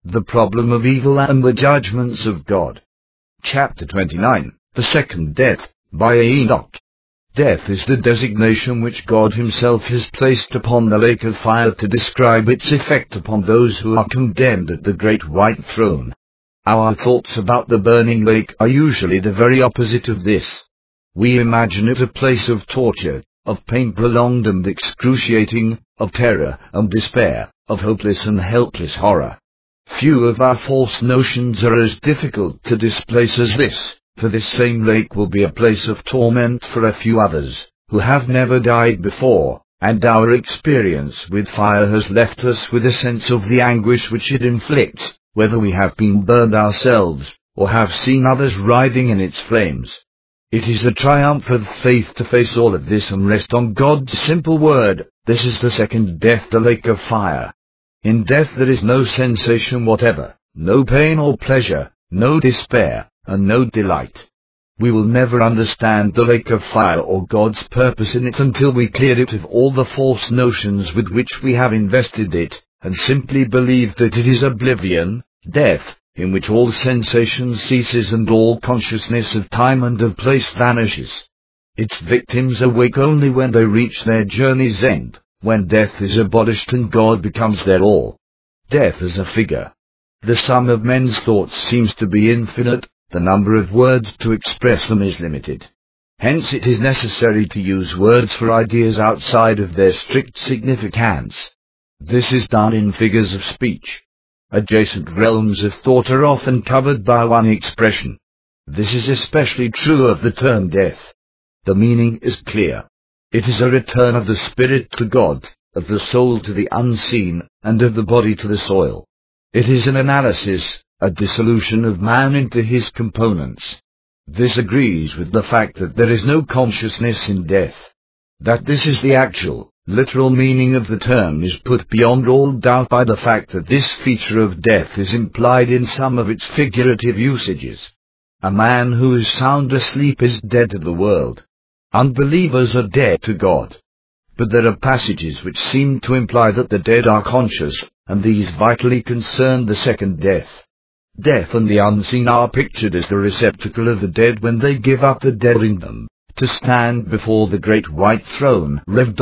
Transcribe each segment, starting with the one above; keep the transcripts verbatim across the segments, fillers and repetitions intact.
The problem of evil and the judgments of God. Chapter twenty-nine, The Second Death, by Enoch. Death is the designation which God himself has placed upon the lake of fire to describe its effect upon those who are condemned at the great white throne. Our thoughts about the burning lake are usually the very opposite of this. We imagine it a place of torture, of pain prolonged and excruciating, of terror and despair, of hopeless and helpless horror. Few of our false notions are as difficult to displace as this, for this same lake will be a place of torment for a few others, who have never died before, and our experience with fire has left us with a sense of the anguish which it inflicts, whether we have been burned ourselves, or have seen others writhing in its flames. It is a triumph of faith to face all of this and rest on God's simple word. This is the second death, the lake of fire. In death there is no sensation whatever, no pain or pleasure, no despair, and no delight. We will never understand the lake of fire or God's purpose in it until we clear it of all the false notions with which we have invested it, and simply believe that it is oblivion, death, in which all sensation ceases and all consciousness of time and of place vanishes. Its victims awake only when they reach their journey's end, when death is abolished and God becomes their all. Death is a figure. The sum of men's thoughts seems to be infinite, the number of words to express them is limited. Hence it is necessary to use words for ideas outside of their strict significance. This is done in figures of speech. Adjacent realms of thought are often covered by one expression. This is especially true of the term death. The meaning is clear. It is a return of the spirit to God, of the soul to the unseen, and of the body to the soil. It is an analysis, a dissolution of man into his components. This agrees with the fact that there is no consciousness in death. That this is the actual, literal meaning of the term is put beyond all doubt by the fact that this feature of death is implied in some of its figurative usages. A man who is sound asleep is dead to the world. Unbelievers are dead to God. But there are passages which seem to imply that the dead are conscious, and these vitally concern the second death. Death and the unseen are pictured as the receptacle of the dead when they give up the dead in them, to stand before the great white throne. Rev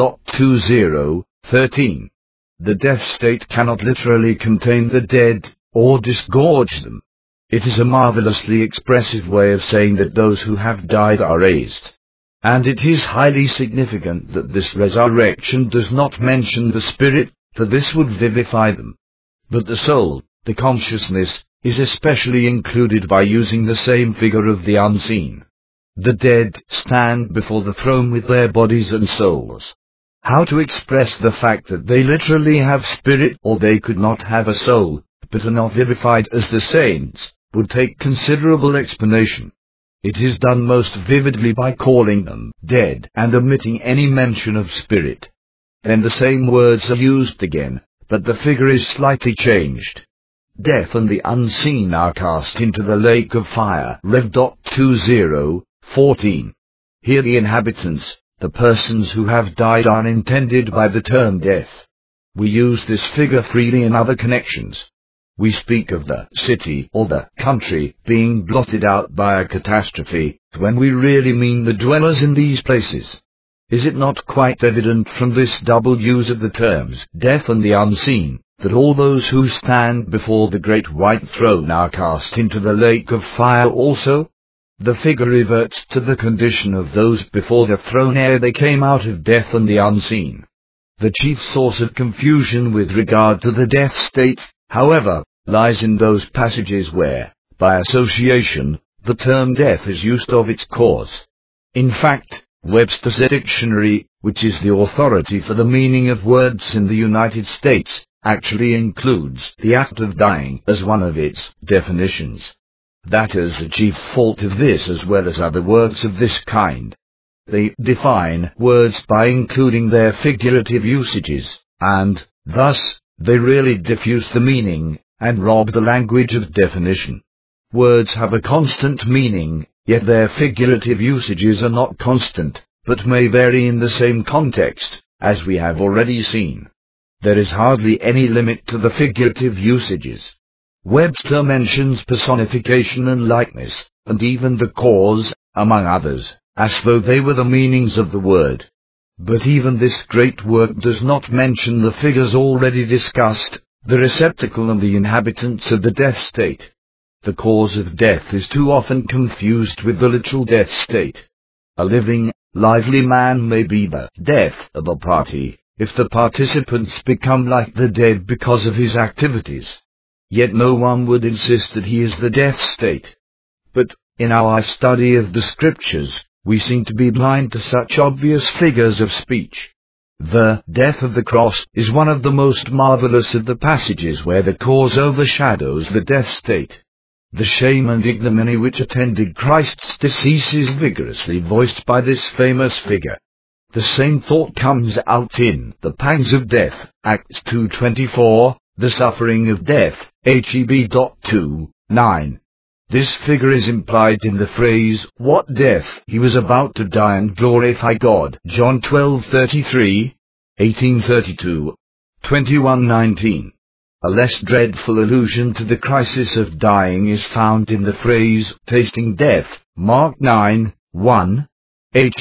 twenty thirteen. The death state cannot literally contain the dead, or disgorge them. It is a marvelously expressive way of saying that those who have died are raised. And it is highly significant that this resurrection does not mention the spirit, for this would vivify them. But the soul, the consciousness, is especially included by using the same figure of the unseen. The dead stand before the throne with their bodies and souls. How to express the fact that they literally have spirit, or they could not have a soul, but are not vivified as the saints, would take considerable explanation. It is done most vividly by calling them dead and omitting any mention of spirit. Then the same words are used again, but the figure is slightly changed. Death and the unseen are cast into the lake of fire. Rev twenty fourteen. Here the inhabitants, the persons who have died, are intended by the term death. We use this figure freely in other connections. We speak of the city or the country being blotted out by a catastrophe, when we really mean the dwellers in these places. Is it not quite evident from this double use of the terms death and the unseen, that all those who stand before the great white throne are cast into the lake of fire also? The figure reverts to the condition of those before the throne ere they came out of death and the unseen. The chief source of confusion with regard to the death state, however, lies in those passages where, by association, the term death is used of its cause. In fact, Webster's dictionary, which is the authority for the meaning of words in the United States, actually includes the act of dying as one of its definitions. That is the chief fault of this as well as other works of this kind. They define words by including their figurative usages, and, thus, they really diffuse the meaning, and rob the language of definition. Words have a constant meaning, yet their figurative usages are not constant, but may vary in the same context, as we have already seen. There is hardly any limit to the figurative usages. Webster mentions personification and likeness, and even the cause, among others, as though they were the meanings of the word. But even this great work does not mention the figures already discussed, the receptacle and the inhabitants of the death state. The cause of death is too often confused with the literal death state. A living, lively man may be the death of a party, if the participants become like the dead because of his activities. Yet no one would insist that he is the death state. But, in our study of the Scriptures, we seem to be blind to such obvious figures of speech. The death of the cross is one of the most marvelous of the passages where the cause overshadows the death state. The shame and ignominy which attended Christ's decease is vigorously voiced by this famous figure. The same thought comes out in the pangs of death, Acts two twenty-four, the suffering of death, Heb two nine. This figure is implied in the phrase, what death, he was about to die and glorify God, John twelve thirty-three, eighteen thirty-two, twenty-one nineteen. A less dreadful allusion to the crisis of dying is found in the phrase, tasting death, Mark nine one, Heb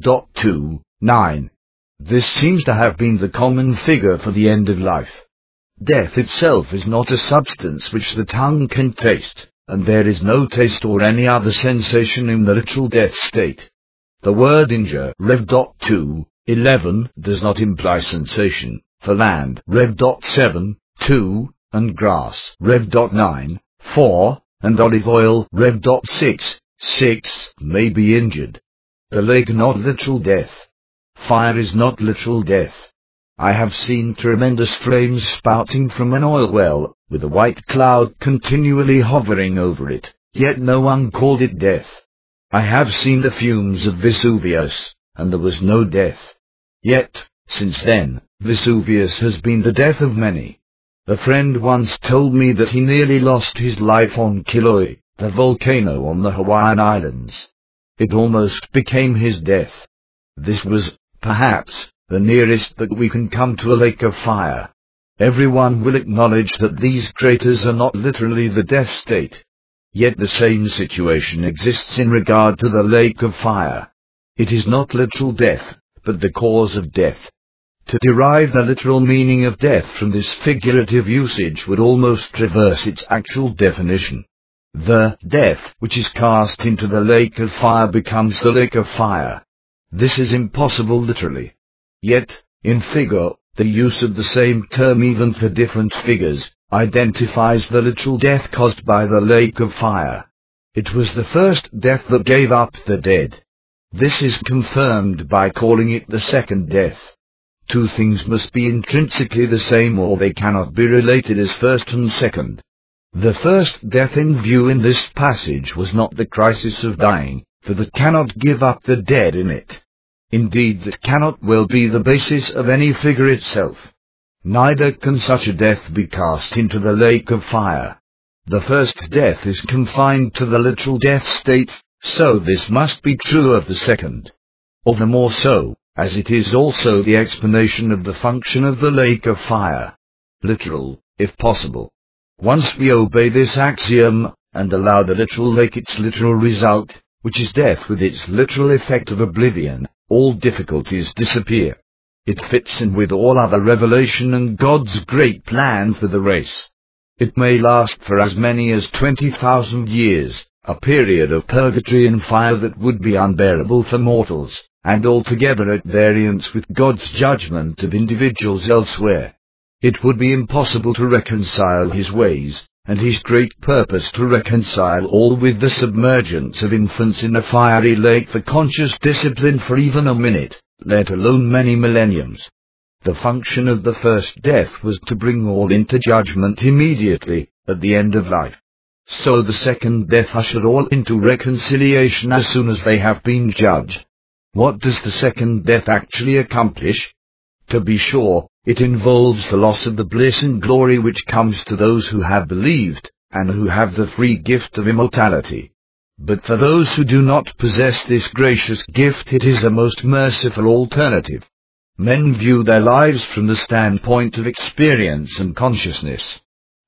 two nine. This seems to have been the common figure for the end of life. Death itself is not a substance which the tongue can taste, and there is no taste or any other sensation in the literal death state. The word injure, Rev two eleven, does not imply sensation, for land, Rev seven two, and grass, Rev nine four, and olive oil, Rev six six, may be injured. The lake not literal death. Fire is not literal death. I have seen tremendous flames spouting from an oil well, with a white cloud continually hovering over it, yet no one called it death. I have seen the fumes of Vesuvius, and there was no death. Yet, since then, Vesuvius has been the death of many. A friend once told me that he nearly lost his life on Kilauea, the volcano on the Hawaiian Islands. It almost became his death. This was, perhaps, the nearest that we can come to a lake of fire. Everyone will acknowledge that these craters are not literally the death state. Yet the same situation exists in regard to the lake of fire. It is not literal death, but the cause of death. To derive the literal meaning of death from this figurative usage would almost reverse its actual definition. The death which is cast into the lake of fire becomes the lake of fire. This is impossible literally. Yet, in figure, the use of the same term even for different figures, identifies the literal death caused by the lake of fire. It was the first death that gave up the dead. This is confirmed by calling it the second death. Two things must be intrinsically the same or they cannot be related as first and second. The first death in view in this passage was not the crisis of dying, for that cannot give up the dead in it. Indeed, that cannot well be the basis of any figure itself. Neither can such a death be cast into the lake of fire. The first death is confined to the literal death state, so this must be true of the second. Or the more so, as it is also the explanation of the function of the lake of fire. Literal, if possible. Once we obey this axiom, and allow the literal lake its literal result, which is death with its literal effect of oblivion, all difficulties disappear. It fits in with all other revelation and God's great plan for the race. It may last for as many as twenty thousand years, a period of purgatory and fire that would be unbearable for mortals, and altogether at variance with God's judgment of individuals elsewhere. It would be impossible to reconcile his ways, and his great purpose to reconcile all with the submergence of infants in a fiery lake for conscious discipline for even a minute, let alone many millenniums. The function of the first death was to bring all into judgment immediately, at the end of life. So the second death ushered all into reconciliation as soon as they have been judged. What does the second death actually accomplish? To be sure, it involves the loss of the bliss and glory which comes to those who have believed, and who have the free gift of immortality. But for those who do not possess this gracious gift, it is a most merciful alternative. Men view their lives from the standpoint of experience and consciousness.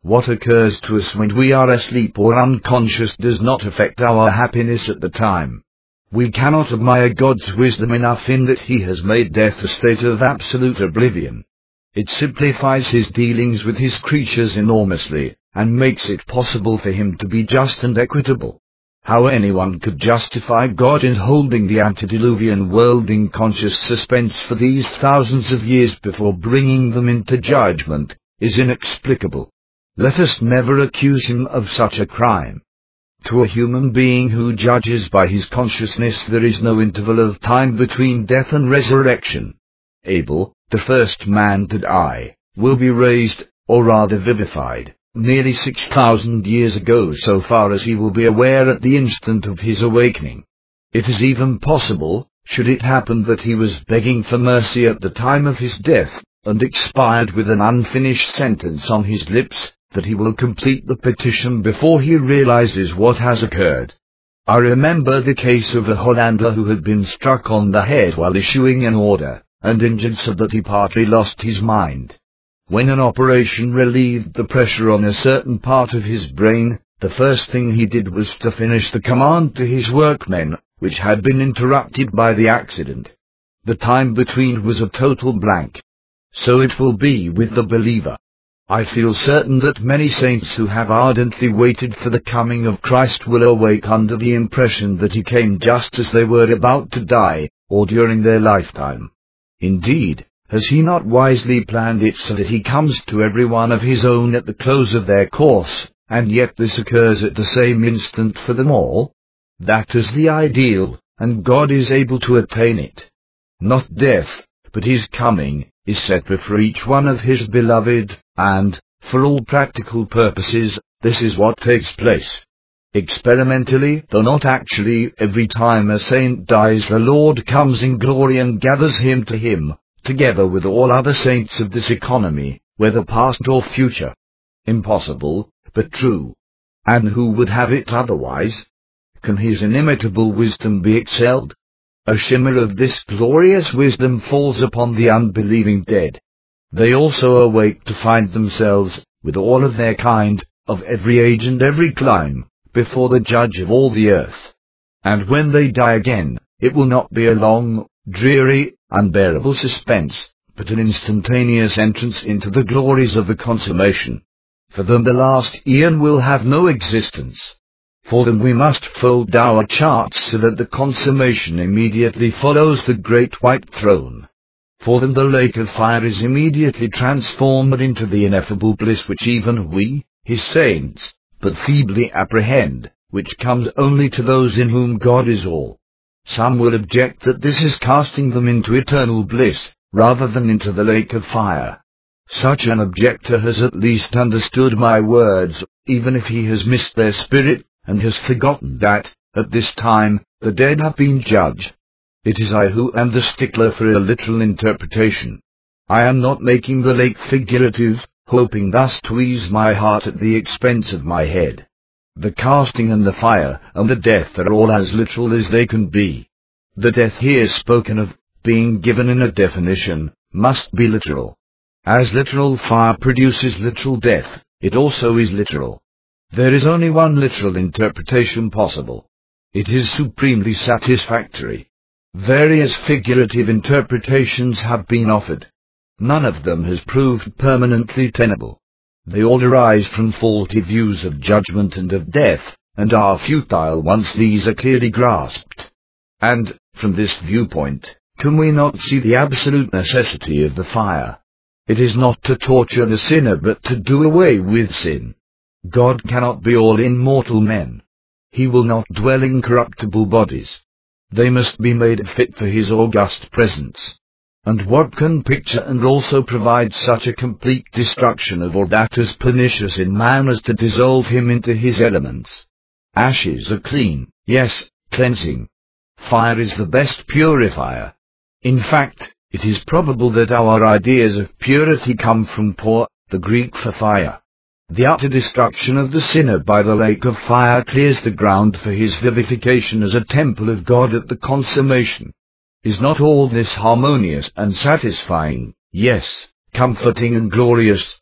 What occurs to us when we are asleep or unconscious does not affect our happiness at the time. We cannot admire God's wisdom enough in that He has made death a state of absolute oblivion. It simplifies His dealings with His creatures enormously, and makes it possible for Him to be just and equitable. How anyone could justify God in holding the antediluvian world in conscious suspense for these thousands of years before bringing them into judgment, is inexplicable. Let us never accuse Him of such a crime. To a human being who judges by his consciousness, there is no interval of time between death and resurrection. Abel, the first man to die, will be raised, or rather vivified, nearly six thousand years ago, so far as he will be aware at the instant of his awakening. It is even possible, should it happen that he was begging for mercy at the time of his death, and expired with an unfinished sentence on his lips, that he will complete the petition before he realizes what has occurred. I remember the case of a Hollander who had been struck on the head while issuing an order, and injured so that he partly lost his mind. When an operation relieved the pressure on a certain part of his brain, the first thing he did was to finish the command to his workmen, which had been interrupted by the accident. The time between was a total blank. So it will be with the believer. I feel certain that many saints who have ardently waited for the coming of Christ will awake under the impression that He came just as they were about to die, or during their lifetime. Indeed, has He not wisely planned it so that He comes to every one of His own at the close of their course, and yet this occurs at the same instant for them all? That is the ideal, and God is able to attain it. Not death, but His coming, is set before each one of His beloved, and, for all practical purposes, this is what takes place. Experimentally, though not actually, every time a saint dies, the Lord comes in glory and gathers him to Him, together with all other saints of this economy, whether past or future. Impossible, but true. And who would have it otherwise? Can His inimitable wisdom be excelled? A shimmer of this glorious wisdom falls upon the unbelieving dead. They also awake to find themselves, with all of their kind, of every age and every clime, before the Judge of all the earth. And when they die again, it will not be a long, dreary, unbearable suspense, but an instantaneous entrance into the glories of the consummation. For them the last eon will have no existence. For them we must fold our charts so that the consummation immediately follows the great white throne. For them the lake of fire is immediately transformed into the ineffable bliss which even we, His saints, but feebly apprehend, which comes only to those in whom God is all. Some will object that this is casting them into eternal bliss, rather than into the lake of fire. Such an objector has at least understood my words, even if he has missed their spirit, and has forgotten that, at this time, the dead have been judged. It is I who am the stickler for a literal interpretation. I am not making the lake figurative, hoping thus to ease my heart at the expense of my head. The casting and the fire and the death are all as literal as they can be. The death here spoken of, being given in a definition, must be literal. As literal fire produces literal death, it also is literal. There is only one literal interpretation possible. It is supremely satisfactory. Various figurative interpretations have been offered. None of them has proved permanently tenable. They all arise from faulty views of judgment and of death, and are futile once these are clearly grasped. And, from this viewpoint, can we not see the absolute necessity of the fire? It is not to torture the sinner but to do away with sin. God cannot be all in mortal men. He will not dwell in corruptible bodies. They must be made fit for His august presence. And what can picture and also provide such a complete destruction of all that is pernicious in man as to dissolve him into his elements? Ashes are clean, yes, cleansing. Fire is the best purifier. In fact, it is probable that our ideas of purity come from por, the Greek for fire. The utter destruction of the sinner by the lake of fire clears the ground for his vivification as a temple of God at the consummation. Is not all this harmonious and satisfying, yes, comforting and glorious?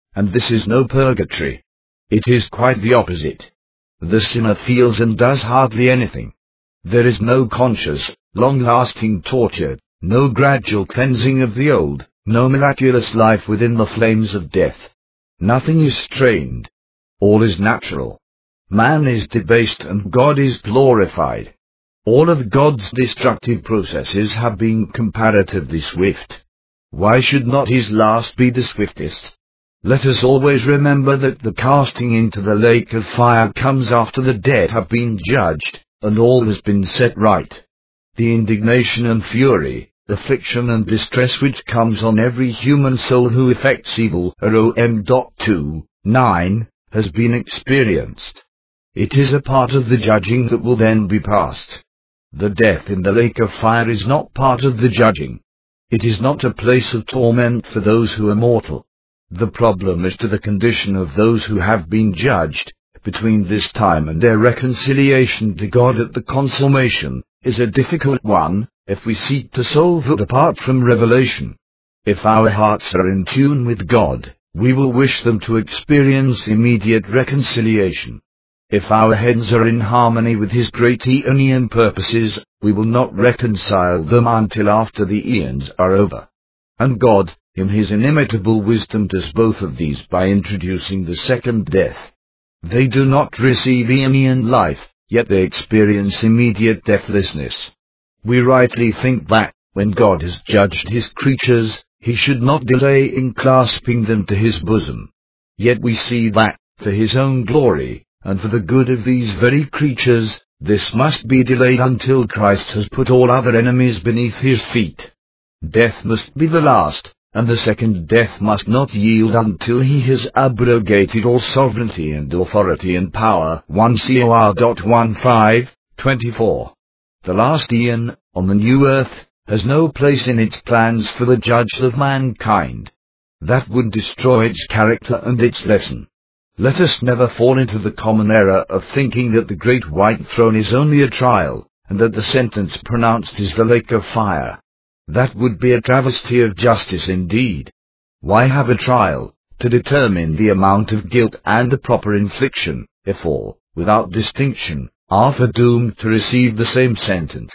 and this is no purgatory. It is quite the opposite. The sinner feels and does hardly anything. There is no conscious, long-lasting torture, no gradual cleansing of the old, no miraculous life within the flames of death. Nothing is strained. All is natural. Man is debased and God is glorified. All of God's destructive processes have been comparatively swift. Why should not his last be the swiftest? Let us always remember that the casting into the lake of fire comes after the dead have been judged, and all has been set right. The indignation and fury, affliction and distress which comes on every human soul who effects evil, Rom two nine, has been experienced. It is a part of the judging that will then be passed. The death in the lake of fire is not part of the judging. It is not a place of torment for those who are mortal. The problem is to the condition of those who have been judged, between this time and their reconciliation to God at the consummation, is a difficult one, if we seek to solve it apart from revelation. If our hearts are in tune with God, we will wish them to experience immediate reconciliation. If our heads are in harmony with His great aeonian purposes, we will not reconcile them until after the eons are over. And God, in His inimitable wisdom, does both of these by introducing the second death. They do not receive aeonian life, yet they experience immediate deathlessness. We rightly think that, when God has judged His creatures, He should not delay in clasping them to His bosom. Yet we see that, for His own glory, and for the good of these very creatures, this must be delayed until Christ has put all other enemies beneath His feet. Death must be the last, and the second death must not yield until He has abrogated all sovereignty and authority and power. First Cor fifteen twenty-four. The last eon, on the new earth, has no place in its plans for the judge of mankind. That would destroy its character and its lesson. Let us never fall into the common error of thinking that the great white throne is only a trial, and that the sentence pronounced is the lake of fire. That would be a travesty of justice indeed. Why have a trial, to determine the amount of guilt and the proper infliction, if all, without distinction, are foredoomed to receive the same sentence?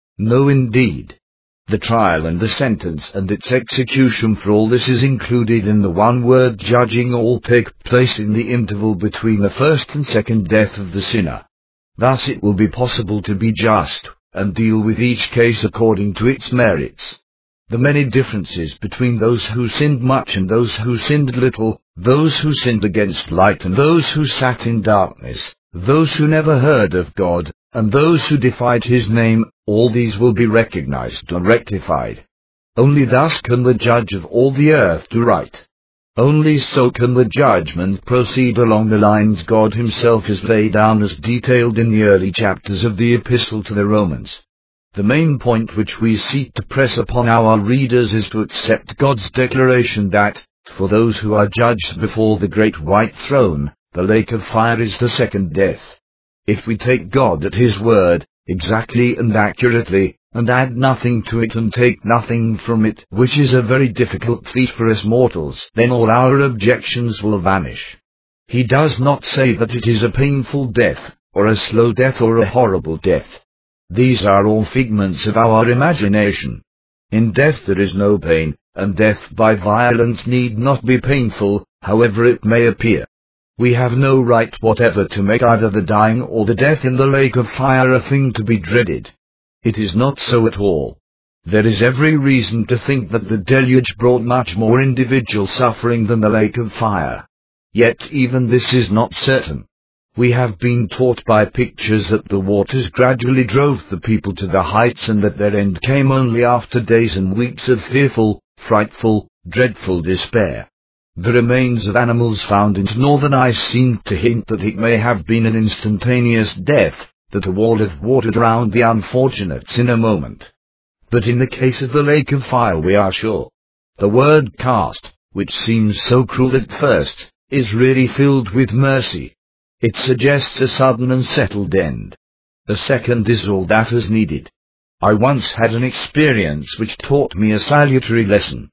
No indeed. The trial and the sentence and its execution for all this is included in the one word judging. All take place in the interval between the first and second death of the sinner. Thus it will be possible to be just, and deal with each case according to its merits. The many differences between those who sinned much and those who sinned little, those who sinned against light and those who sat in darkness, those who never heard of God, and those who defied His name, all these will be recognized and rectified. Only thus can the judge of all the earth do right. Only so can the judgment proceed along the lines God Himself has laid down as detailed in the early chapters of the Epistle to the Romans. The main point which we seek to press upon our readers is to accept God's declaration that, for those who are judged before the great white throne, the lake of fire is the second death. If we take God at His word, exactly and accurately, and add nothing to it and take nothing from it, which is a very difficult feat for us mortals, then all our objections will vanish. He does not say that it is a painful death, or a slow death, or a horrible death. These are all figments of our imagination. In death there is no pain, and death by violence need not be painful, however it may appear. We have no right whatever to make either the dying or the death in the lake of fire a thing to be dreaded. It is not so at all. There is every reason to think that the deluge brought much more individual suffering than the lake of fire. Yet even this is not certain. We have been taught by pictures that the waters gradually drove the people to the heights, and that their end came only after days and weeks of fearful, frightful, dreadful despair. The remains of animals found in northern ice seem to hint that it may have been an instantaneous death, that a wall of water drowned the unfortunates in a moment. But in the case of the lake of fire we are sure. The word cast, which seems so cruel at first, is really filled with mercy. It suggests a sudden and settled end. A second is all that is needed. I once had an experience which taught me a salutary lesson.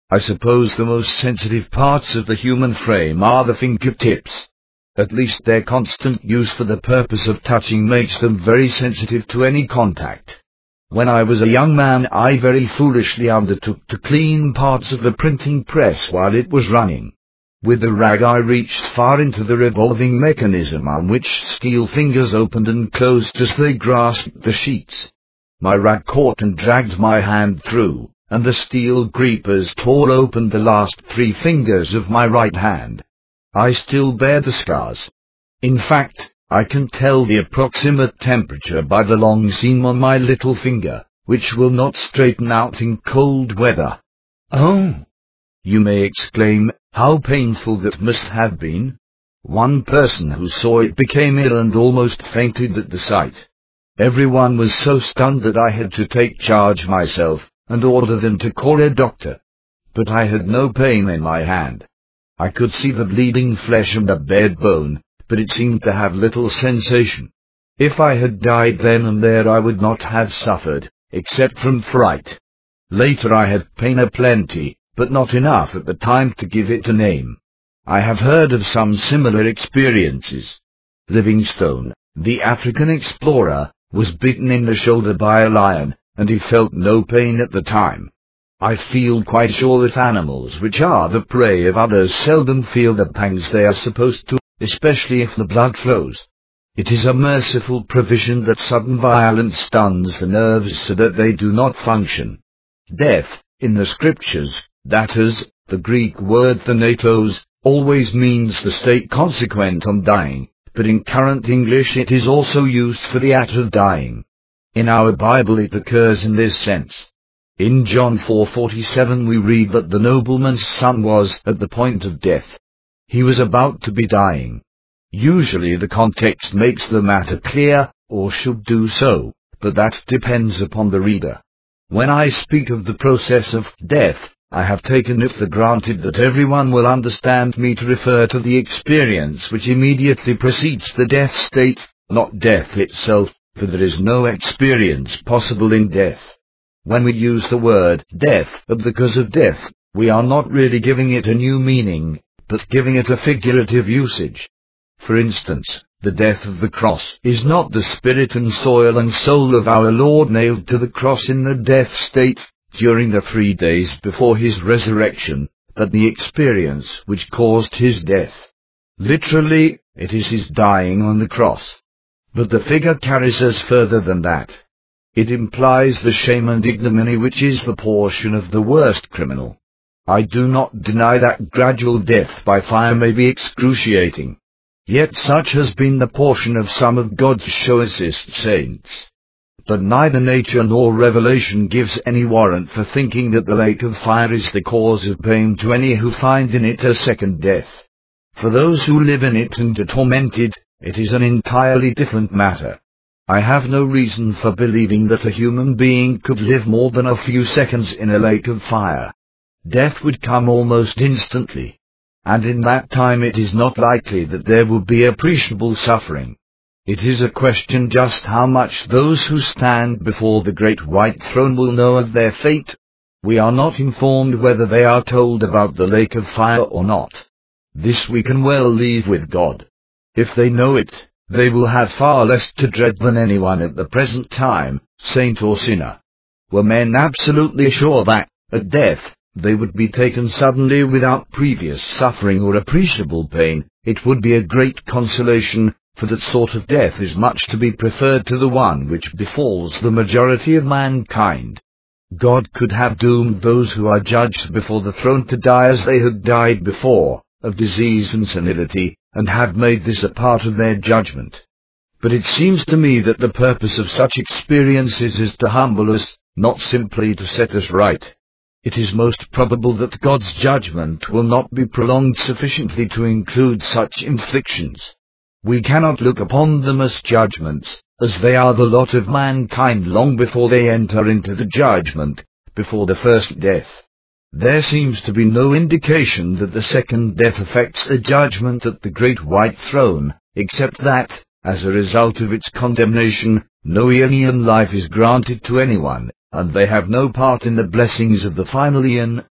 I suppose the most sensitive parts of the human frame are the fingertips. At least their constant use for the purpose of touching makes them very sensitive to any contact. When I was a young man, I very foolishly undertook to clean parts of the printing press while it was running. With the rag I reached far into the revolving mechanism on which steel fingers opened and closed as they grasped the sheets. My rag caught and dragged my hand through, and the steel grippers tore open the last three fingers of my right hand. I still bear the scars. In fact, I can tell the approximate temperature by the long seam on my little finger, which will not straighten out in cold weather. Oh! You may exclaim, how painful that must have been. One person who saw it became ill and almost fainted at the sight. Everyone was so stunned that I had to take charge myself, and order them to call a doctor. But I had no pain in my hand. I could see the bleeding flesh and the bared bone, but it seemed to have little sensation. If I had died then and there I would not have suffered, except from fright. Later I had pain aplenty, but not enough at the time to give it a name. I have heard of some similar experiences. Livingstone, the African explorer, was bitten in the shoulder by a lion, and he felt no pain at the time. I feel quite sure that animals which are the prey of others seldom feel the pangs they are supposed to, especially if the blood flows. It is a merciful provision that sudden violence stuns the nerves so that they do not function. Death, in the scriptures, that is, the Greek word thanatos, always means the state consequent on dying, but in current English it is also used for the act of dying. In our Bible it occurs in this sense. In John four forty-seven we read that the nobleman's son was at the point of death. He was about to be dying. Usually the context makes the matter clear, or should do so, but that depends upon the reader. When I speak of the process of death, I have taken it for granted that everyone will understand me to refer to the experience which immediately precedes the death state, not death itself, for there is no experience possible in death. When we use the word death of the cause of death, we are not really giving it a new meaning, but giving it a figurative usage. For instance, the death of the cross is not the spirit and soul and soul of our Lord nailed to the cross in the death state, during the three days before his resurrection, but the experience which caused his death. Literally, it is his dying on the cross. But the figure carries us further than that. It implies the shame and ignominy which is the portion of the worst criminal. I do not deny that gradual death by fire may be excruciating. Yet such has been the portion of some of God's choicest saints. But neither nature nor revelation gives any warrant for thinking that the lake of fire is the cause of pain to any who find in it a second death. For those who live in it and are tormented, it is an entirely different matter. I have no reason for believing that a human being could live more than a few seconds in a lake of fire. Death would come almost instantly. And in that time it is not likely that there will be appreciable suffering. It is a question just how much those who stand before the great white throne will know of their fate. We are not informed whether they are told about the lake of fire or not. This we can well leave with God. If they know it, they will have far less to dread than anyone at the present time, saint or sinner. Were men absolutely sure that, at death, they would be taken suddenly without previous suffering or appreciable pain, it would be a great consolation, for that sort of death is much to be preferred to the one which befalls the majority of mankind. God could have doomed those who are judged before the throne to die as they had died before, of disease and senility, and have made this a part of their judgment. But it seems to me that the purpose of such experiences is to humble us, not simply to set us right. It is most probable that God's judgment will not be prolonged sufficiently to include such inflictions. We cannot look upon them as judgments, as they are the lot of mankind long before they enter into the judgment, before the first death. There seems to be no indication that the second death affects the judgment at the great white throne, except that, as a result of its condemnation, no eon life is granted to anyone, and they have no part in the blessings of the final eon,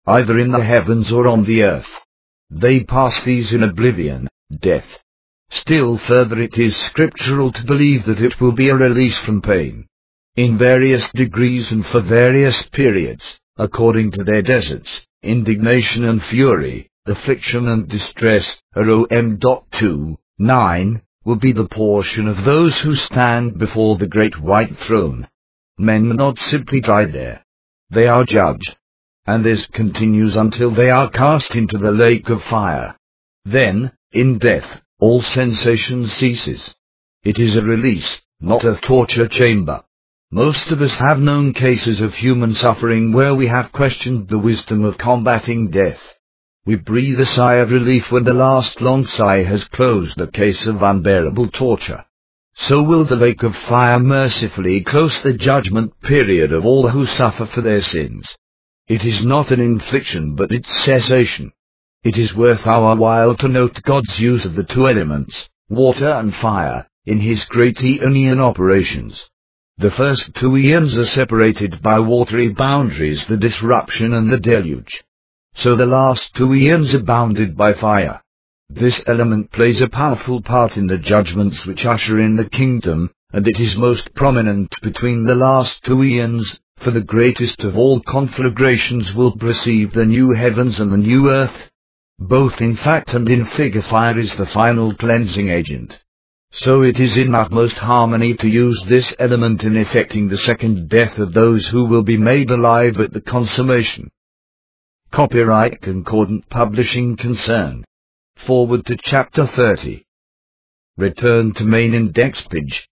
either in the heavens or on the earth. They pass these in oblivion, death. Still further, it is scriptural to believe that it will be a release from pain, in various degrees and for various periods, according to their deserts, indignation and fury, affliction and distress. Rom. two, nine, will be the portion of those who stand before the great white throne. Men are not simply tried there. They are judged. And this continues until they are cast into the lake of fire. Then, in death, all sensation ceases. It is a release, not a torture chamber. Most of us have known cases of human suffering where we have questioned the wisdom of combating death. We breathe a sigh of relief when the last long sigh has closed the case of unbearable torture. So will the lake of fire mercifully close the judgment period of all who suffer for their sins. It is not an infliction but its cessation. It is worth our while to note God's use of the two elements, water and fire, in His great aeonian operations. The first two eons are separated by watery boundaries, the disruption and the deluge. So the last two eons are bounded by fire. This element plays a powerful part in the judgments which usher in the kingdom, and it is most prominent between the last two eons, for the greatest of all conflagrations will perceive the new heavens and the new earth. Both in fact and in figure, fire is the final cleansing agent. So it is in utmost harmony to use this element in effecting the second death of those who will be made alive at the consummation. Copyright Concordant Publishing Concern. Forward to Chapter thirty. Return to main index page.